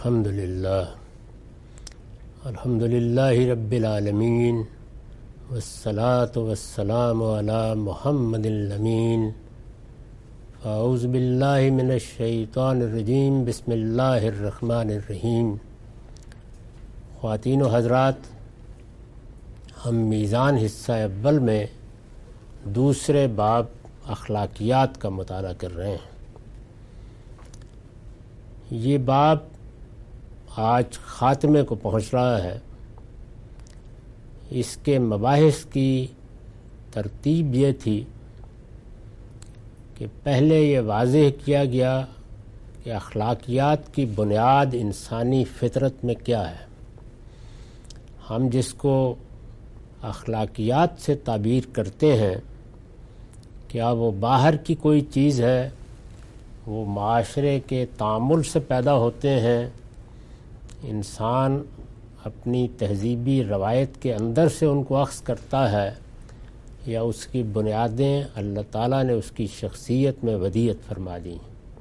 الحمدللہ رب العالمین والصلاة والسلام علی محمد الامین اعوذ باللہ من الشیطان الرجیم بسم اللہ الرحمن الرحیم۔ خواتین و حضرات، ہم میزان حصہ اول میں دوسرے باب اخلاقیات کا مطالعہ کر رہے ہیں۔ یہ باب آج خاتمے کو پہنچ رہا ہے۔ اس کے مباحث کی ترتیب یہ تھی کہ پہلے یہ واضح کیا گیا کہ اخلاقیات کی بنیاد انسانی فطرت میں کیا ہے۔ ہم جس کو اخلاقیات سے تعبیر کرتے ہیں، کیا وہ باہر کی کوئی چیز ہے، وہ معاشرے کے تعامل سے پیدا ہوتے ہیں، انسان اپنی تہذیبی روایت کے اندر سے ان کو اخذ کرتا ہے، یا اس کی بنیادیں اللہ تعالیٰ نے اس کی شخصیت میں ودیعت فرما دی۔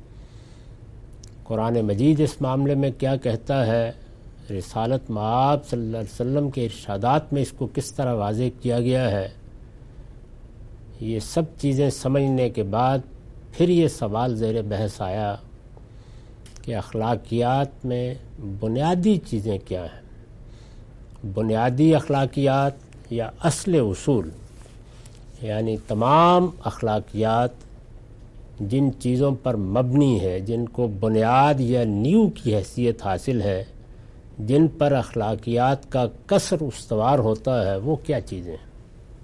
قرآن مجید اس معاملے میں کیا کہتا ہے، رسالت مآب صلی اللہ علیہ وسلم کے ارشادات میں اس کو کس طرح واضح کیا گیا ہے، یہ سب چیزیں سمجھنے کے بعد پھر یہ سوال زیر بحث آیا کہ اخلاقیات میں بنیادی چیزیں کیا ہیں۔ بنیادی اخلاقیات یا اصل اصول، یعنی تمام اخلاقیات جن چیزوں پر مبنی ہے، جن کو بنیاد یا نیو کی حیثیت حاصل ہے، جن پر اخلاقیات کا کسر استوار ہوتا ہے، وہ کیا چیزیں ہیں۔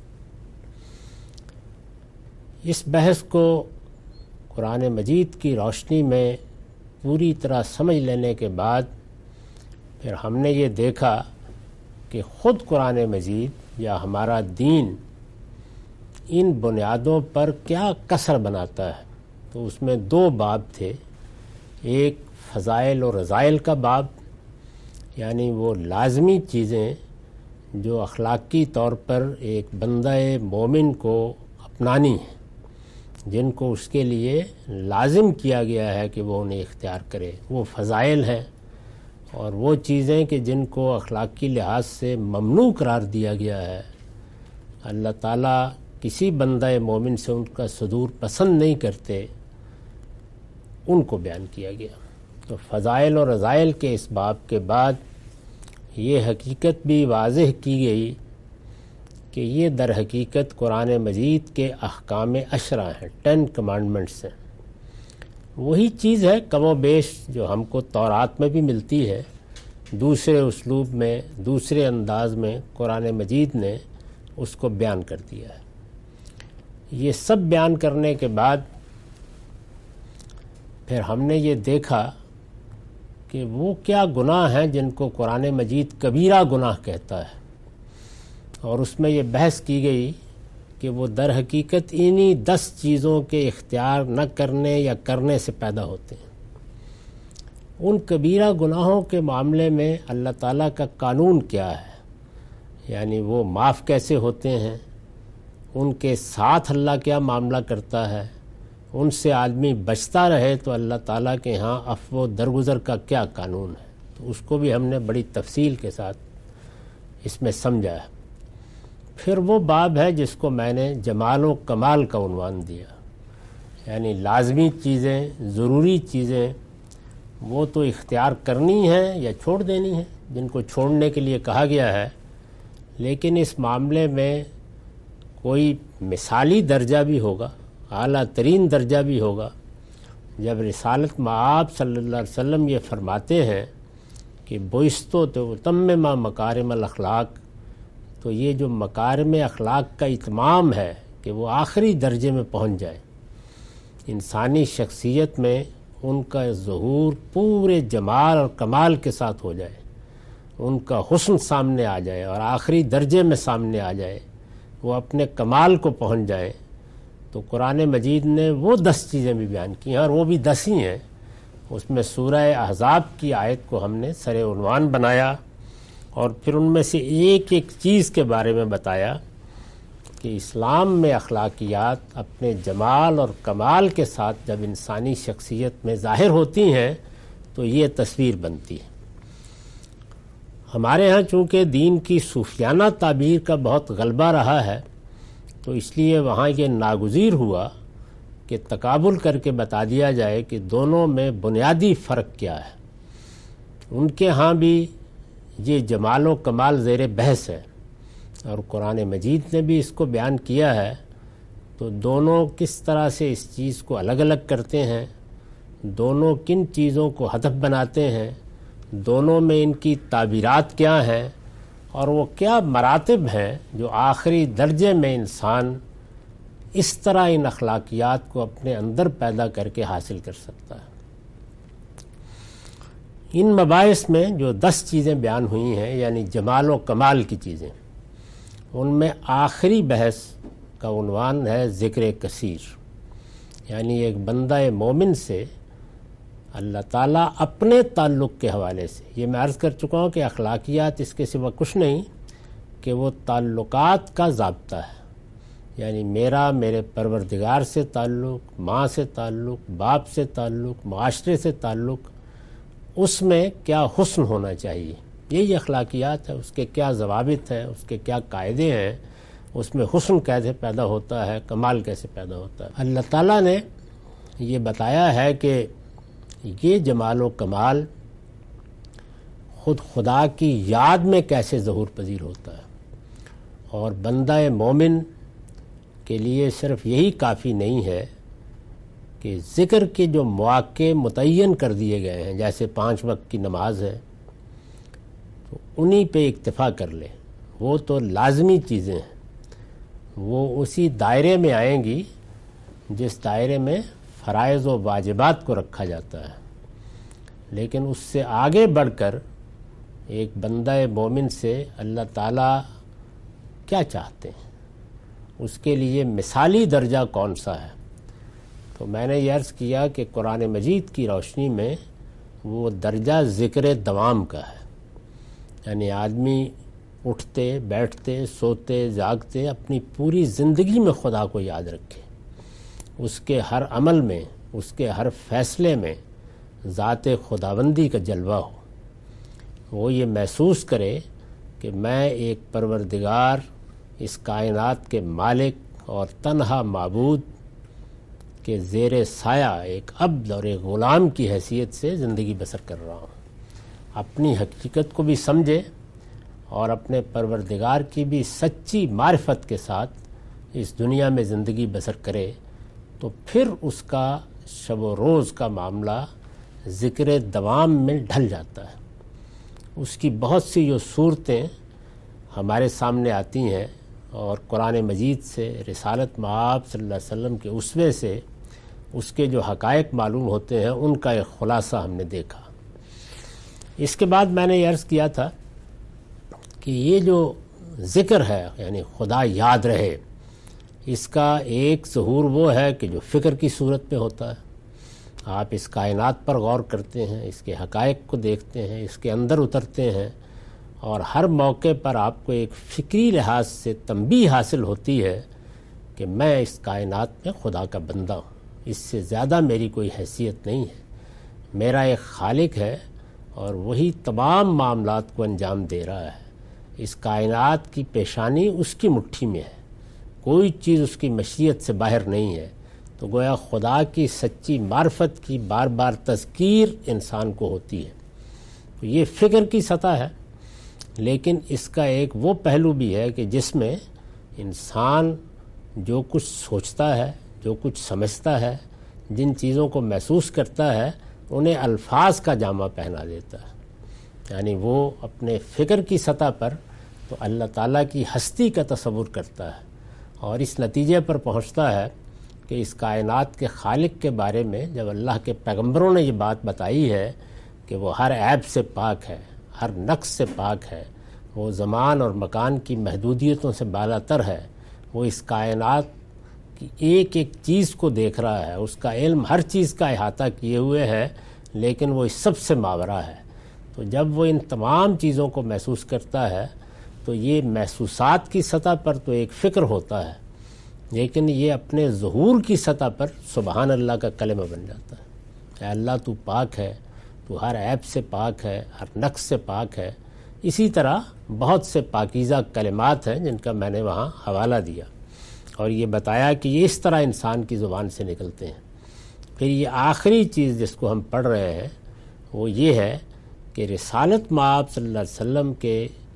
اس بحث کو قرآن مجید کی روشنی میں پوری طرح سمجھ لینے کے بعد پھر ہم نے یہ دیکھا کہ خود قرآن مجید یا ہمارا دین ان بنیادوں پر کیا کسر بناتا ہے۔ تو اس میں دو باب تھے، ایک فضائل و رذائل کا باب، یعنی وہ لازمی چیزیں جو اخلاقی طور پر ایک بندہ مومن کو اپنانی ہیں، جن کو اس کے لیے لازم کیا گیا ہے کہ وہ انہیں اختیار کرے، وہ فضائل ہیں۔ اور وہ چیزیں کہ جن کو اخلاقی لحاظ سے ممنوع قرار دیا گیا ہے، اللہ تعالیٰ کسی بندہ مومن سے ان کا صدور پسند نہیں کرتے، ان کو بیان کیا گیا۔ تو فضائل اور رذائل کے اس باب کے بعد یہ حقیقت بھی واضح کی گئی کہ یہ در حقیقت قرآن مجید کے احکام عشرہ ہیں، 10 کمانڈمنٹس ہیں۔ وہی چیز ہے کم و بیش جو ہم کو تورات میں بھی ملتی ہے، دوسرے اسلوب میں، دوسرے انداز میں قرآن مجید نے اس کو بیان کر دیا ہے۔ یہ سب بیان کرنے کے بعد پھر ہم نے یہ دیکھا کہ وہ کیا گناہ ہیں جن کو قرآن مجید کبیرہ گناہ کہتا ہے، اور اس میں یہ بحث کی گئی کہ وہ در حقیقت انہی 10 چیزوں کے اختیار نہ کرنے یا کرنے سے پیدا ہوتے ہیں۔ ان کبیرہ گناہوں کے معاملے میں اللہ تعالیٰ کا قانون کیا ہے، یعنی وہ معاف کیسے ہوتے ہیں، ان کے ساتھ اللہ کیا معاملہ کرتا ہے، ان سے آدمی بچتا رہے تو اللہ تعالیٰ کے ہاں عفو و درگزر کا کیا قانون ہے۔ تو اس کو بھی ہم نے بڑی تفصیل کے ساتھ اس میں سمجھا ہے۔ پھر وہ باب ہے جس کو میں نے جمال و کمال کا عنوان دیا، یعنی لازمی چیزیں، ضروری چیزیں وہ تو اختیار کرنی ہیں یا چھوڑ دینی ہیں، جن کو چھوڑنے کے لیے کہا گیا ہے، لیکن اس معاملے میں کوئی مثالی درجہ بھی ہوگا، اعلیٰ ترین درجہ بھی ہوگا۔ جب رسالت مآب صلی اللہ علیہ وسلم یہ فرماتے ہیں کہ بعثتُ لأتمم مکارم الاخلاق، تو یہ جو مکارم اخلاق کا اتمام ہے کہ وہ آخری درجے میں پہنچ جائے، انسانی شخصیت میں ان کا ظہور پورے جمال اور کمال کے ساتھ ہو جائے، ان کا حسن سامنے آ جائے اور آخری درجے میں سامنے آ جائے، وہ اپنے کمال کو پہنچ جائے، تو قرآن مجید نے وہ 10 چیزیں بھی بیان کی ہیں، اور وہ بھی 10 ہی ہیں۔ اس میں سورہ احزاب کی آیت کو ہم نے سر عنوان بنایا، اور پھر ان میں سے ایک ایک چیز کے بارے میں بتایا کہ اسلام میں اخلاقیات اپنے جمال اور کمال کے ساتھ جب انسانی شخصیت میں ظاہر ہوتی ہیں تو تو یہ تصویر بنتی ہے۔ ہمارے ہاں چونکہ دین کی صوفیانہ تعبیر کا بہت غلبہ رہا ہے، تو اس لیے وہاں یہ ناگزیر ہوا کہ تقابل کر کے بتا دیا جائے کہ دونوں میں بنیادی فرق کیا ہے۔ ان کے ہاں بھی یہ جمال و کمال زیر بحث ہے، اور قرآن مجید نے بھی اس کو بیان کیا ہے، تو دونوں کس طرح سے اس چیز کو الگ الگ کرتے ہیں، دونوں کن چیزوں کو ہدف بناتے ہیں، دونوں میں ان کی تعبیرات کیا ہیں، اور وہ کیا مراتب ہیں جو آخری درجے میں انسان اس طرح ان اخلاقیات کو اپنے اندر پیدا کر کے حاصل کر سکتا ہے۔ ان مباحث میں جو 10 چیزیں بیان ہوئی ہیں، یعنی جمال و کمال کی چیزیں، ان میں آخری بحث کا عنوان ہے ذکر کثیر، یعنی ایک بندہ مومن سے اللہ تعالیٰ اپنے تعلق کے حوالے سے، یہ میں عرض کر چکا ہوں کہ اخلاقیات اس کے سوا کچھ نہیں کہ وہ تعلقات کا ضابطہ ہے، یعنی میرے پروردگار سے تعلق، ماں سے تعلق، باپ سے تعلق، معاشرے سے تعلق، اس میں کیا حسن ہونا چاہیے، یہی اخلاقیات ہے۔ اس کے کیا ضوابط ہیں، اس کے کیا قاعدے ہیں، اس میں حسن کیسے پیدا ہوتا ہے، کمال کیسے پیدا ہوتا ہے۔ اللہ تعالیٰ نے یہ بتایا ہے کہ یہ جمال و کمال خود خدا کی یاد میں کیسے ظہور پذیر ہوتا ہے، اور بندہ مومن کے لیے صرف یہی کافی نہیں ہے کہ ذکر کے جو مواقع متعین کر دیے گئے ہیں، جیسے 5 وقت کی نماز ہے، تو انہی پہ اکتفا کر لے، وہ تو لازمی چیزیں ہیں، وہ اسی دائرے میں آئیں گی جس دائرے میں فرائض و واجبات کو رکھا جاتا ہے۔ لیکن اس سے آگے بڑھ کر ایک بندہ مومن سے اللہ تعالیٰ کیا چاہتے ہیں، اس کے لیے مثالی درجہ کون سا ہے، تو میں نے یہ عرض کیا کہ قرآن مجید کی روشنی میں وہ درجہ ذکر دوام کا ہے، یعنی آدمی اٹھتے بیٹھتے سوتے جاگتے اپنی پوری زندگی میں خدا کو یاد رکھے، اس کے ہر عمل میں، اس کے ہر فیصلے میں ذات خداوندی کا جلوہ ہو، وہ یہ محسوس کرے کہ میں ایک پروردگار، اس کائنات کے مالک اور تنہا معبود کے زیر سایہ ایک عبد اور ایک غلام کی حیثیت سے زندگی بسر کر رہا ہوں، اپنی حقیقت کو بھی سمجھے اور اپنے پروردگار کی بھی سچی معرفت کے ساتھ اس دنیا میں زندگی بسر کرے، تو پھر اس کا شب و روز کا معاملہ ذکر دوام میں ڈھل جاتا ہے۔ اس کی بہت سی جو صورتیں ہمارے سامنے آتی ہیں، اور قرآن مجید سے، رسالت مآب صلی اللہ علیہ وسلم کے اسوے سے اس کے جو حقائق معلوم ہوتے ہیں، ان کا ایک خلاصہ ہم نے دیکھا۔ اس کے بعد میں نے یہ عرض کیا تھا کہ یہ جو ذکر ہے، یعنی خدا یاد رہے، اس کا ایک ظہور وہ ہے کہ جو فکر کی صورت میں ہوتا ہے۔ آپ اس کائنات پر غور کرتے ہیں، اس کے حقائق کو دیکھتے ہیں، اس کے اندر اترتے ہیں، اور ہر موقع پر آپ کو ایک فکری لحاظ سے تنبیہ حاصل ہوتی ہے کہ میں اس کائنات میں خدا کا بندہ ہوں، اس سے زیادہ میری کوئی حیثیت نہیں ہے، میرا ایک خالق ہے اور وہی تمام معاملات کو انجام دے رہا ہے، اس کائنات کی پیشانی اس کی مٹھی میں ہے، کوئی چیز اس کی مشیت سے باہر نہیں ہے۔ تو گویا خدا کی سچی معرفت کی بار بار تذکیر انسان کو ہوتی ہے، تو یہ فکر کی سطح ہے۔ لیکن اس کا ایک وہ پہلو بھی ہے کہ جس میں انسان جو کچھ سوچتا ہے، جو کچھ سمجھتا ہے، جن چیزوں کو محسوس کرتا ہے، انہیں الفاظ کا جامہ پہنا دیتا ہے، یعنی وہ اپنے فکر کی سطح پر تو اللہ تعالیٰ کی ہستی کا تصور کرتا ہے، اور اس نتیجے پر پہنچتا ہے کہ اس کائنات کے خالق کے بارے میں جب اللہ کے پیغمبروں نے یہ بات بتائی ہے کہ وہ ہر عیب سے پاک ہے، ہر نقص سے پاک ہے، وہ زمان اور مکان کی محدودیتوں سے بالا تر ہے، وہ اس کائنات کی ایک ایک چیز کو دیکھ رہا ہے، اس کا علم ہر چیز کا احاطہ کیے ہوئے ہے، لیکن وہ اس سب سے ماورا ہے۔ تو جب وہ ان تمام چیزوں کو محسوس کرتا ہے تو یہ محسوسات کی سطح پر تو ایک فکر ہوتا ہے، لیکن یہ اپنے ظہور کی سطح پر سبحان اللہ کا کلمہ بن جاتا ہے۔ اے اللہ تو پاک ہے، تو ہر عیب سے پاک ہے، ہر نقص سے پاک ہے۔ اسی طرح بہت سے پاکیزہ کلمات ہیں جن کا میں نے وہاں حوالہ دیا اور یہ بتایا کہ یہ اس طرح انسان کی زبان سے نکلتے ہیں۔ پھر یہ آخری چیز جس کو ہم پڑھ رہے ہیں وہ یہ ہے کہ رسالت مآب صلی اللہ علیہ وسلم کے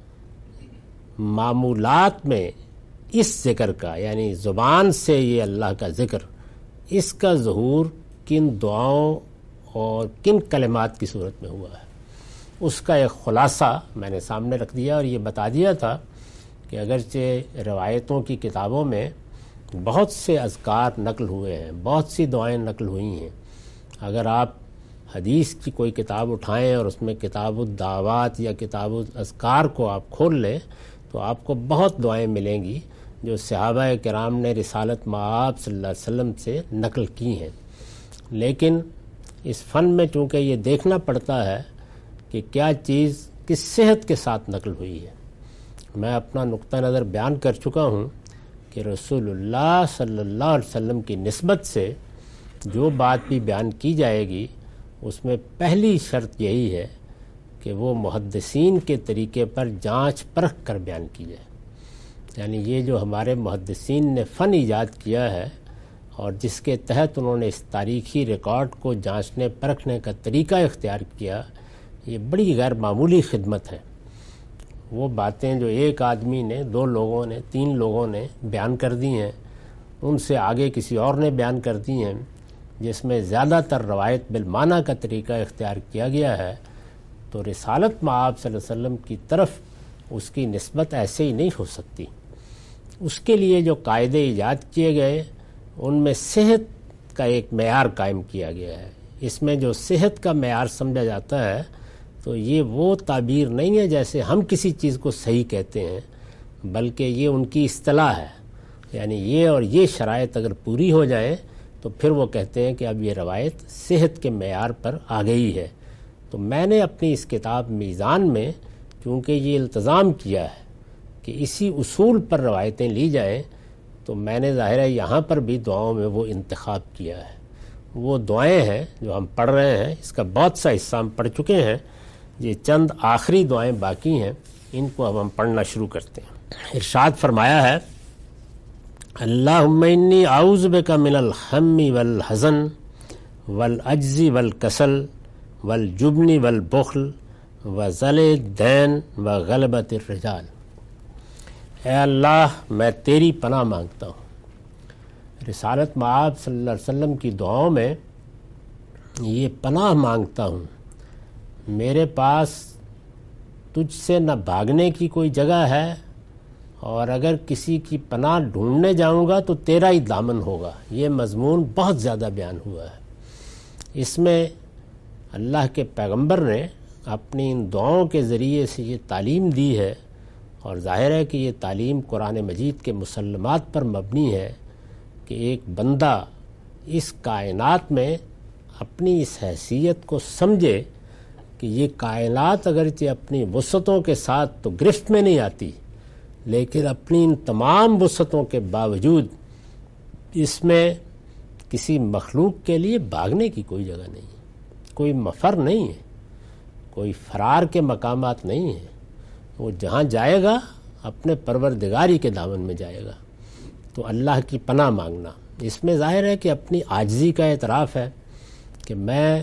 معمولات میں اس ذکر کا، یعنی زبان سے یہ اللہ کا ذکر، اس کا ظہور کن دعاؤں اور کن کلمات کی صورت میں ہوا ہے، اس کا ایک خلاصہ میں نے سامنے رکھ دیا اور یہ بتا دیا تھا کہ اگرچہ روایتوں کی کتابوں میں بہت سے اذکار نقل ہوئے ہیں، بہت سی دعائیں نقل ہوئی ہیں، اگر آپ حدیث کی کوئی کتاب اٹھائیں اور اس میں کتاب الدعوات یا کتاب الاذکار کو آپ کھول لیں تو آپ کو بہت دعائیں ملیں گی جو صحابہ کرام نے رسالت مآب صلی اللہ علیہ وسلم سے نقل کی ہیں۔ لیکن اس فن میں چونکہ یہ دیکھنا پڑتا ہے کہ کیا چیز کس صحت کے ساتھ نقل ہوئی ہے، میں اپنا نقطہ نظر بیان کر چکا ہوں کہ رسول اللہ صلی اللہ علیہ وسلم کی نسبت سے جو بات بھی بیان کی جائے گی اس میں پہلی شرط یہی ہے کہ وہ محدثین کے طریقے پر جانچ پرکھ کر بیان کی جائے۔ یعنی یہ جو ہمارے محدثین نے فن ایجاد کیا ہے اور جس کے تحت انہوں نے اس تاریخی ریکارڈ کو جانچنے پرکھنے کا طریقہ اختیار کیا، یہ بڑی غیر معمولی خدمت ہے۔ وہ باتیں جو ایک آدمی نے، 2 لوگوں نے، 3 لوگوں نے بیان کر دی ہیں، ان سے آگے کسی اور نے بیان کر دی ہیں، جس میں زیادہ تر روایت بالمعنی کا طریقہ اختیار کیا گیا ہے، تو رسالت مآب صلی اللہ علیہ وسلم کی طرف اس کی نسبت ایسے ہی نہیں ہو سکتی۔ اس کے لیے جو قاعدے ایجاد کیے گئے ان میں صحت کا ایک معیار قائم کیا گیا ہے۔ اس میں جو صحت کا معیار سمجھا جاتا ہے تو یہ وہ تعبیر نہیں ہے جیسے ہم کسی چیز کو صحیح کہتے ہیں، بلکہ یہ ان کی اصطلاح ہے۔ یعنی یہ اور یہ شرائط اگر پوری ہو جائیں تو پھر وہ کہتے ہیں کہ اب یہ روایت صحت کے معیار پر آ گئی ہے۔ تو میں نے اپنی اس کتاب میزان میں چونکہ یہ التزام کیا ہے کہ اسی اصول پر روایتیں لی جائیں، تو میں نے ظاہر ہے یہاں پر بھی دعاؤں میں وہ انتخاب کیا ہے۔ وہ دعائیں ہیں جو ہم پڑھ رہے ہیں، اس کا بہت سا حصہ ہم پڑھ چکے ہیں، یہ چند آخری دعائیں باقی ہیں، ان کو اب ہم پڑھنا شروع کرتے ہیں۔ ارشاد فرمایا ہے، اللہم انی اعوذ بک من الہم والحزن والعجز والکسل والجبن والبخل وذل الدین وغلبۃ الرجال۔ اے اللہ، میں تیری پناہ مانگتا ہوں۔ رسالت مآب صلی اللہ علیہ وسلم کی دعاؤں میں یہ پناہ مانگتا ہوں، میرے پاس تجھ سے نہ بھاگنے کی کوئی جگہ ہے، اور اگر کسی کی پناہ ڈھونڈنے جاؤں گا تو تیرا ہی دامن ہوگا۔ یہ مضمون بہت زیادہ بیان ہوا ہے۔ اس میں اللہ کے پیغمبر نے اپنی ان دعاؤں کے ذریعے سے یہ تعلیم دی ہے، اور ظاہر ہے کہ یہ تعلیم قرآن مجید کے مسلمات پر مبنی ہے کہ ایک بندہ اس کائنات میں اپنی اس حیثیت کو سمجھے کہ یہ کائنات اگرچہ اپنی وسعتوں کے ساتھ تو گرفت میں نہیں آتی، لیکن اپنی ان تمام وسعتوں کے باوجود اس میں کسی مخلوق کے لیے بھاگنے کی کوئی جگہ نہیں ہے، کوئی مفر نہیں ہے، کوئی فرار کے مقامات نہیں ہیں۔ وہ جہاں جائے گا اپنے پروردگاری کے دامن میں جائے گا۔ تو اللہ کی پناہ مانگنا، اس میں ظاہر ہے کہ اپنی عاجزی کا اعتراف ہے کہ میں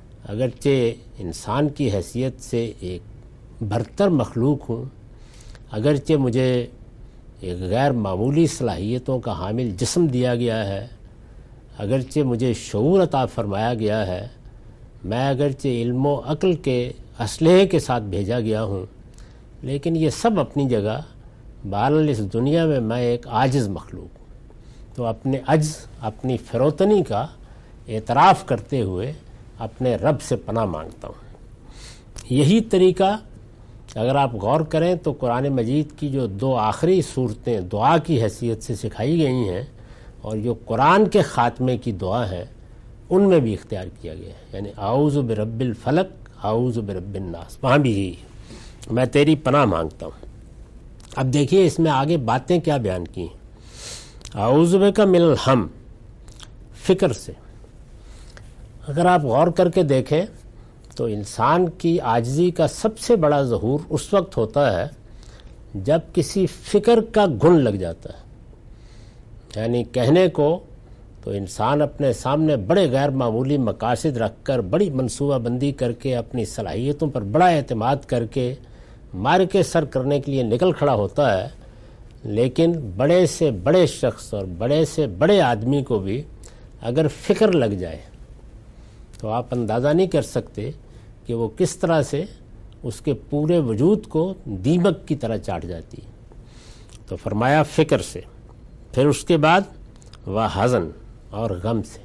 اگرچہ انسان کی حیثیت سے ایک برتر مخلوق ہوں، اگرچہ مجھے ایک غیر معمولی صلاحیتوں کا حامل جسم دیا گیا ہے، اگرچہ مجھے شعور عطا فرمایا گیا ہے، میں اگرچہ علم و عقل کے اسلحے کے ساتھ بھیجا گیا ہوں، لیکن یہ سب اپنی جگہ بہرحال اس دنیا میں ایک عاجز مخلوق ہوں۔ تو اپنے عجز، اپنی فروتنی کا اعتراف کرتے ہوئے اپنے رب سے پناہ مانگتا ہوں۔ یہی طریقہ اگر آپ غور کریں تو قرآن مجید کی جو 2 آخری صورتیں دعا کی حیثیت سے سکھائی گئی ہیں اور جو قرآن کے خاتمے کی دعا ہے ان میں بھی اختیار کیا گیا ہے، یعنی اعوذ برب الفلق، اعوذ برب الناس، وہاں بھی یہی ہے، میں تیری پناہ مانگتا ہوں۔ اب دیکھیے اس میں آگے باتیں کیا بیان کی ہیں۔ اعوذ بک من الہم، فکر سے۔ اگر آپ غور کر کے دیکھیں تو انسان کی عاجزی کا سب سے بڑا ظہور اس وقت ہوتا ہے جب کسی فکر کا گن لگ جاتا ہے. یعنی کہنے کو تو انسان اپنے سامنے بڑے غیر معمولی مقاصد رکھ کر بڑی منصوبہ بندی کر کے اپنی صلاحیتوں پر بڑا اعتماد کر کے مار کے سر کرنے کے لیے نکل کھڑا ہوتا ہے، لیکن بڑے سے بڑے شخص اور بڑے سے بڑے آدمی کو بھی اگر فکر لگ جائے تو آپ اندازہ نہیں کر سکتے کہ وہ کس طرح سے اس کے پورے وجود کو دیمک کی طرح چاٹ جاتی ہے. تو فرمایا فکر سے، پھر اس کے بعد وہ حزن اور غم سے،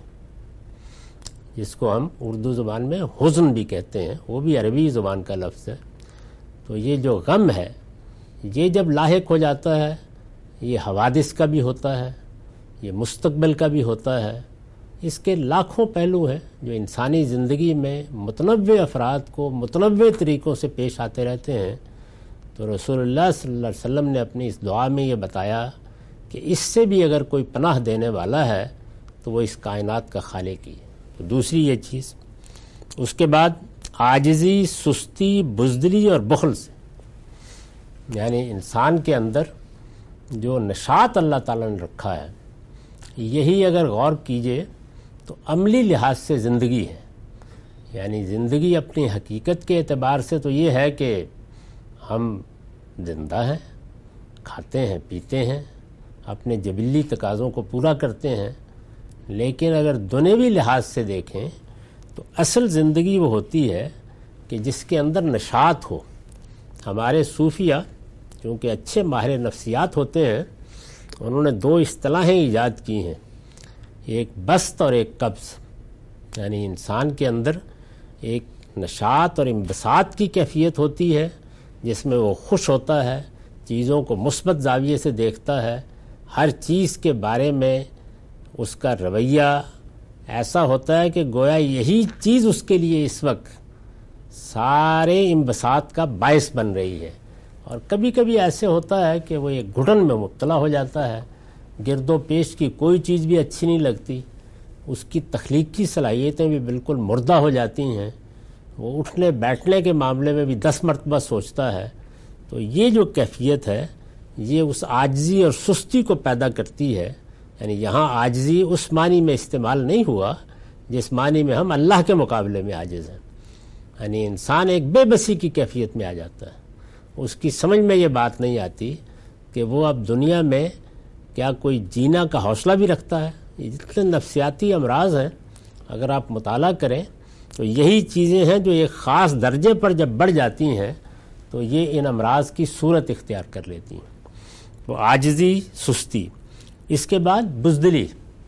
جس کو ہم اردو زبان میں حزن بھی کہتے ہیں، وہ بھی عربی زبان کا لفظ ہے. تو یہ جو غم ہے یہ جب لاحق ہو جاتا ہے، یہ حوادث کا بھی ہوتا ہے، یہ مستقبل کا بھی ہوتا ہے. اس کے لاکھوں پہلو ہیں جو انسانی زندگی میں متنوع افراد کو متنوع طریقوں سے پیش آتے رہتے ہیں. تو رسول اللہ صلی اللہ علیہ وسلم نے اپنی اس دعا میں یہ بتایا کہ اس سے بھی اگر کوئی پناہ دینے والا ہے تو وہ اس کائنات کا خالق ہی ہے. تو دوسری یہ چیز. اس کے بعد عاجزی، سستی، بزدلی اور بخل سے، یعنی انسان کے اندر جو نشاط اللہ تعالیٰ نے رکھا ہے، یہی اگر غور کیجئے تو عملی لحاظ سے زندگی ہے. یعنی زندگی اپنی حقیقت کے اعتبار سے تو یہ ہے کہ ہم زندہ ہیں، کھاتے ہیں، پیتے ہیں، اپنے جبلی تقاضوں کو پورا کرتے ہیں. لیکن اگر دنیوی لحاظ سے دیکھیں تو اصل زندگی وہ ہوتی ہے کہ جس کے اندر نشاط ہو. ہمارے صوفیہ چونکہ اچھے ماہر نفسیات ہوتے ہیں، انہوں نے دو اصطلاحیں ایجاد کی ہیں، ایک بسط اور ایک قبض. یعنی انسان کے اندر ایک نشاط اور انبساط کی کیفیت ہوتی ہے جس میں وہ خوش ہوتا ہے، چیزوں کو مثبت زاویے سے دیکھتا ہے، ہر چیز کے بارے میں اس کا رویہ ایسا ہوتا ہے کہ گویا یہی چیز اس کے لیے اس وقت سارے انبساط کا باعث بن رہی ہے. اور کبھی کبھی ایسے ہوتا ہے کہ وہ ایک گھٹن میں مبتلا ہو جاتا ہے، گرد و پیش کی کوئی چیز بھی اچھی نہیں لگتی، اس کی تخلیقی صلاحیتیں بھی بالکل مردہ ہو جاتی ہیں، وہ اٹھنے بیٹھنے کے معاملے میں بھی 10 مرتبہ سوچتا ہے. تو یہ جو کیفیت ہے یہ اس عاجزی اور سستی کو پیدا کرتی ہے. یعنی یہاں عاجزی اس معنی میں استعمال نہیں ہوا جس معنی میں ہم اللہ کے مقابلے میں عاجز ہیں. یعنی انسان ایک بے بسی کی کیفیت میں آ جاتا ہے، اس کی سمجھ میں یہ بات نہیں آتی کہ وہ اب دنیا میں کیا کوئی جینا کا حوصلہ بھی رکھتا ہے. یہ جتنے نفسیاتی امراض ہیں اگر آپ مطالعہ کریں تو یہی چیزیں ہیں جو ایک خاص درجے پر جب بڑھ جاتی ہیں تو یہ ان امراض کی صورت اختیار کر لیتی ہیں. تو عاجزی، سستی. اس کے بعد بزدلی.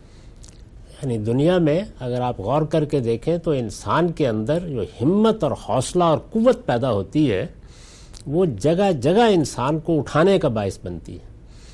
یعنی دنیا میں اگر آپ غور کر کے دیکھیں تو انسان کے اندر جو ہمت اور حوصلہ اور قوت پیدا ہوتی ہے وہ جگہ جگہ انسان کو اٹھانے کا باعث بنتی ہے.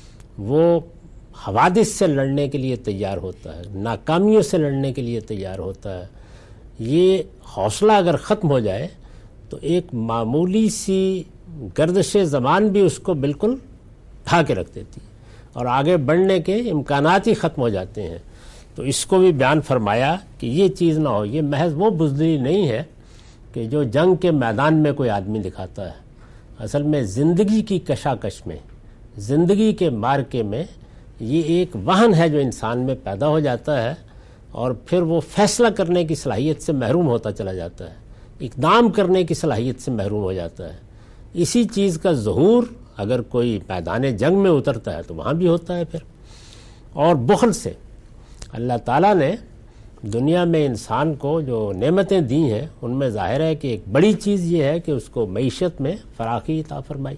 وہ حوادث سے لڑنے کے لیے تیار ہوتا ہے، ناکامیوں سے لڑنے کے لیے تیار ہوتا ہے. یہ حوصلہ اگر ختم ہو جائے تو ایک معمولی سی گردش زمان بھی اس کو بالکل ڈھا کے رکھ دیتی ہے اور آگے بڑھنے کے امکانات ہی ختم ہو جاتے ہیں. تو اس کو بھی بیان فرمایا کہ یہ چیز نہ ہو. یہ محض وہ بزدلی نہیں ہے کہ جو جنگ کے میدان میں کوئی آدمی دکھاتا ہے. اصل میں زندگی کی کشاکش میں، زندگی کے مارکے میں یہ ایک وہن ہے جو انسان میں پیدا ہو جاتا ہے اور پھر وہ فیصلہ کرنے کی صلاحیت سے محروم ہوتا چلا جاتا ہے، اقدام کرنے کی صلاحیت سے محروم ہو جاتا ہے. اسی چیز کا ظہور اگر کوئی میدان جنگ میں اترتا ہے تو وہاں بھی ہوتا ہے پھر. اور بخل سے، اللہ تعالیٰ نے دنیا میں انسان کو جو نعمتیں دی ہیں ان میں ظاہر ہے کہ ایک بڑی چیز یہ ہے کہ اس کو معیشت میں فراخی عطا فرمائی.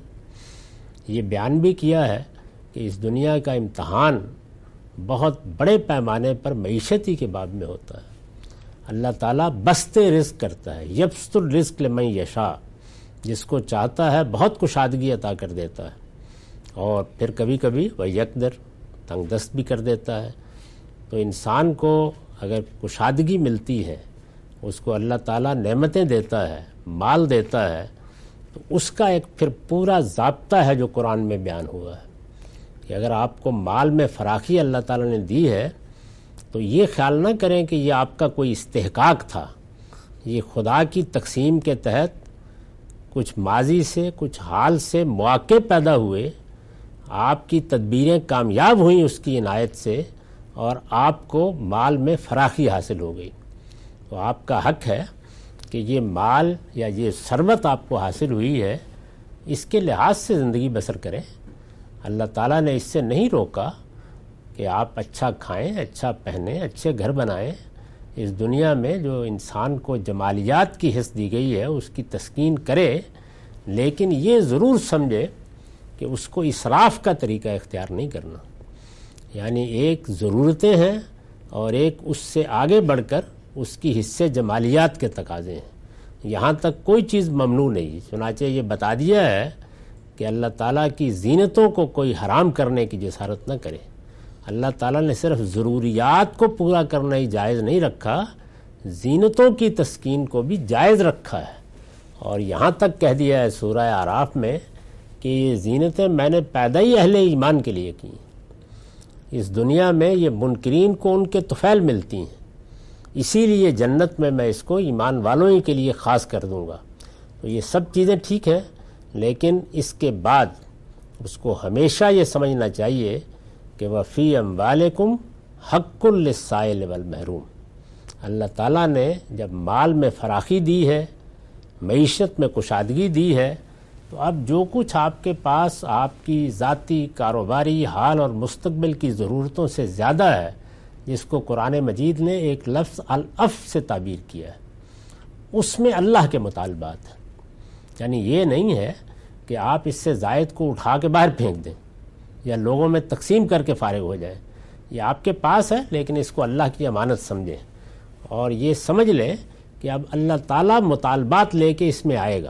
یہ بیان بھی کیا ہے کہ اس دنیا کا امتحان بہت بڑے پیمانے پر معیشتی کے باب میں ہوتا ہے. اللہ تعالیٰ بسط رزق کرتا ہے، یبسط الرزق لمن یشاء، جس کو چاہتا ہے بہت کشادگی عطا کر دیتا ہے، اور پھر کبھی کبھی وہ یقدر، تنگ دست بھی کر دیتا ہے. تو انسان کو اگر کشادگی ملتی ہے، اس کو اللہ تعالیٰ نعمتیں دیتا ہے، مال دیتا ہے، تو اس کا ایک پھر پورا ضابطہ ہے جو قرآن میں بیان ہوا ہے کہ اگر آپ کو مال میں فراخی اللہ تعالیٰ نے دی ہے تو یہ خیال نہ کریں کہ یہ آپ کا کوئی استحقاق تھا یہ خدا کی تقسیم کے تحت کچھ ماضی سے کچھ حال سے مواقع پیدا ہوئے، آپ کی تدبیریں کامیاب ہوئیں اس کی عنایت سے، اور آپ کو مال میں فراخی حاصل ہو گئی۔ تو آپ کا حق ہے کہ یہ مال یا یہ ثروت آپ کو حاصل ہوئی ہے، اس کے لحاظ سے زندگی بسر کریں۔ اللہ تعالیٰ نے اس سے نہیں روکا کہ آپ اچھا کھائیں، اچھا پہنیں، اچھے گھر بنائیں۔ اس دنیا میں جو انسان کو جمالیات کی حص دی گئی ہے اس کی تسکین کرے، لیکن یہ ضرور سمجھے کہ اس کو اسراف کا طریقہ اختیار نہیں کرنا۔ یعنی ایک ضرورتیں ہیں اور ایک اس سے آگے بڑھ کر اس کی حصے جمالیات کے تقاضے ہیں۔ یہاں تک کوئی چیز ممنوع نہیں، چنانچہ یہ بتا دیا ہے کہ اللہ تعالیٰ کی زینتوں کو کوئی حرام کرنے کی جسارت نہ کرے۔ اللہ تعالیٰ نے صرف ضروریات کو پورا کرنا ہی جائز نہیں رکھا، زینتوں کی تسکین کو بھی جائز رکھا ہے، اور یہاں تک کہہ دیا ہے سورہ اعراف میں کہ یہ زینتیں میں نے پیدا ہی اہل ایمان کے لیے کی۔ اس دنیا میں یہ منکرین کو ان کے طفیل ملتی ہیں، اسی لیے جنت میں اس کو ایمان والوں ہی کے لیے خاص کر دوں گا۔ تو یہ سب چیزیں ٹھیک ہیں، لیکن اس کے بعد اس کو ہمیشہ یہ سمجھنا چاہیے کہ وفی اموالکم حق للسائل والمحروم۔ اللہ تعالیٰ نے جب مال میں فراخی دی ہے، معیشت میں کشادگی دی ہے، تو اب جو کچھ آپ کے پاس آپ کی ذاتی کاروباری حال اور مستقبل کی ضرورتوں سے زیادہ ہے، جس کو قرآن مجید نے ایک لفظ الاف سے تعبیر کیا ہے، اس میں اللہ کے مطالبات ہیں۔ یعنی یہ نہیں ہے کہ آپ اس سے زائد کو اٹھا کے باہر پھینک دیں یا لوگوں میں تقسیم کر کے فارغ ہو جائیں۔ یہ آپ کے پاس ہے، لیکن اس کو اللہ کی امانت سمجھیں، اور یہ سمجھ لیں کہ اب اللہ تعالیٰ مطالبات لے کے اس میں آئے گا۔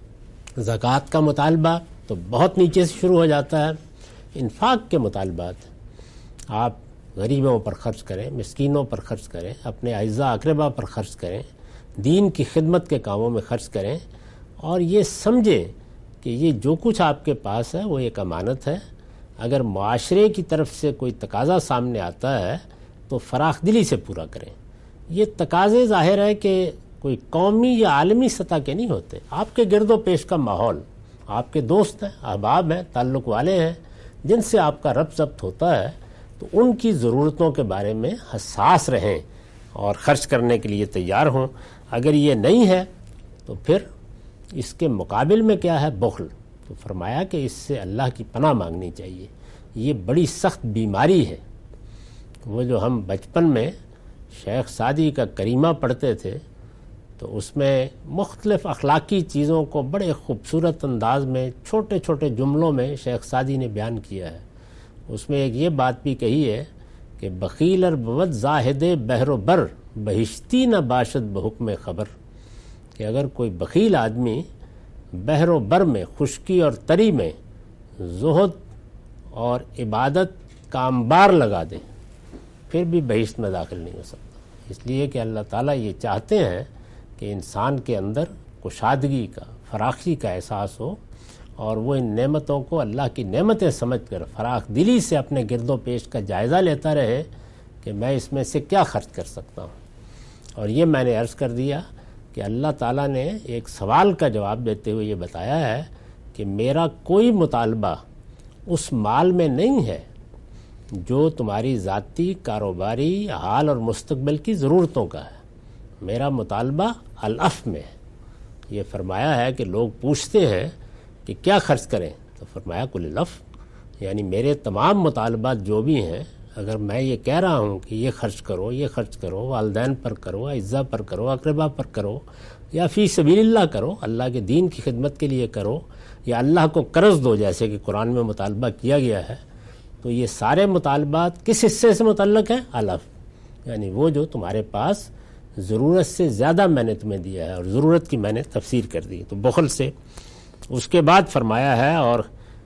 زکوٰۃ کا مطالبہ تو بہت نیچے سے شروع ہو جاتا ہے، انفاق کے مطالبات، آپ غریبوں پر خرچ کریں، مسکینوں پر خرچ کریں، اپنے اعزاء اقربا پر خرچ کریں، دین کی خدمت کے کاموں میں خرچ کریں، اور یہ سمجھیں کہ یہ جو کچھ آپ کے پاس ہے وہ ایک امانت ہے۔ اگر معاشرے کی طرف سے کوئی تقاضا سامنے آتا ہے تو فراخ دلی سے پورا کریں۔ یہ تقاضے ظاہر ہے کہ کوئی قومی یا عالمی سطح کے نہیں ہوتے، آپ کے گرد و پیش کا ماحول، آپ کے دوست ہیں، احباب ہیں، تعلق والے ہیں، جن سے آپ کا ربط ضبط ہوتا ہے، تو ان کی ضرورتوں کے بارے میں حساس رہیں اور خرچ کرنے کے لیے تیار ہوں۔ اگر یہ نہیں ہے تو پھر اس کے مقابل میں کیا ہے؟ بخل۔ تو فرمایا کہ اس سے اللہ کی پناہ مانگنی چاہیے، یہ بڑی سخت بیماری ہے۔ وہ جو ہم بچپن میں شیخ سعدی کا کریمہ پڑھتے تھے تو اس میں مختلف اخلاقی چیزوں کو بڑے خوبصورت انداز میں چھوٹے چھوٹے جملوں میں شیخ سعدی نے بیان کیا ہے۔ اس میں ایک یہ بات بھی کہی ہے کہ بخیل ار بود زاہد بحر و بر بہشتی نہ باشد بحکم خبر، کہ اگر کوئی بخیل آدمی بحر و بر میں، خشکی اور تری میں زہد اور عبادت کا انبار لگا دے، پھر بھی بہشت میں داخل نہیں ہو سکتا۔ اس لیے کہ اللہ تعالیٰ یہ چاہتے ہیں کہ انسان کے اندر کشادگی کا، فراخی کا احساس ہو، اور وہ ان نعمتوں کو اللہ کی نعمتیں سمجھ کر فراخ دلی سے اپنے گرد و پیش کا جائزہ لیتا رہے کہ میں اس میں سے کیا خرچ کر سکتا ہوں۔ اور یہ میں نے عرض کر دیا کہ اللہ تعالیٰ نے ایک سوال کا جواب دیتے ہوئے یہ بتایا ہے کہ میرا کوئی مطالبہ اس مال میں نہیں ہے جو تمہاری ذاتی کاروباری حال اور مستقبل کی ضرورتوں کا ہے، میرا مطالبہ الاف میں ہے۔ یہ فرمایا ہے کہ لوگ پوچھتے ہیں کہ کیا خرچ کریں، تو فرمایا کل الاف، یعنی میرے تمام مطالبات جو بھی ہیں، اگر میں یہ کہہ رہا ہوں کہ یہ خرچ کرو، یہ خرچ کرو، والدین پر کرو، اعزاء پر کرو، اقربا پر کرو، یا فی سبیل اللہ کرو، اللہ کے دین کی خدمت کے لیے کرو، یا اللہ کو قرض دو جیسے کہ قرآن میں مطالبہ کیا گیا ہے، تو یہ سارے مطالبات کس حصے سے متعلق ہیں؟ الاف، یعنی وہ جو تمہارے پاس ضرورت سے زیادہ میں نے تمہیں دیا ہے، اور ضرورت کی میں نے تفسیر کر دی۔ تو بخل سے، اس کے بعد فرمایا ہے اور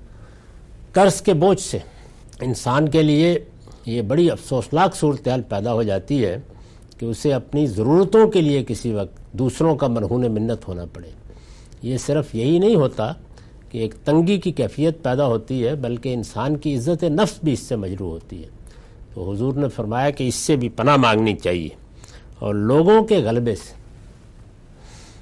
قرض کے بوجھ سے انسان کے لیے یہ بڑی افسوسناک صورتحال پیدا ہو جاتی ہے کہ اسے اپنی ضرورتوں کے لیے کسی وقت دوسروں کا مرہون منت ہونا پڑے۔ یہ صرف یہی نہیں ہوتا کہ ایک تنگی کی کیفیت پیدا ہوتی ہے، بلکہ انسان کی عزت نفس بھی اس سے مجروح ہوتی ہے۔ تو حضور نے فرمایا کہ اس سے بھی پناہ مانگنی چاہیے، اور لوگوں کے غلبے سے،